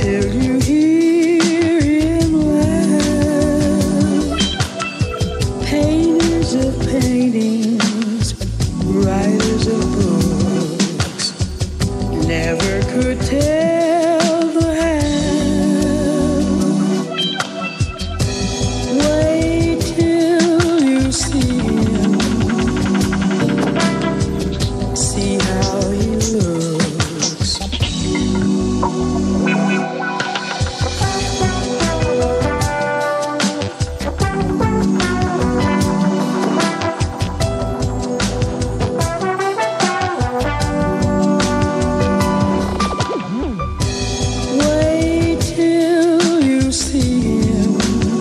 till you hear him laugh. Painters of paintings, writers of books, never could tell the half. Wait till you see him, see how he looks. Wait till you see him,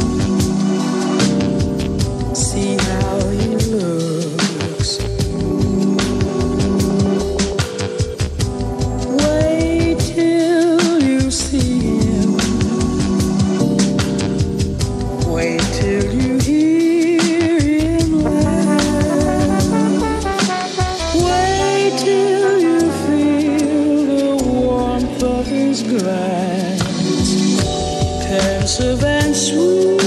see how he looks. Wait till you see him, wait till you hear him laugh. Wait till you feel the warmth of his glance, pensive and sweet.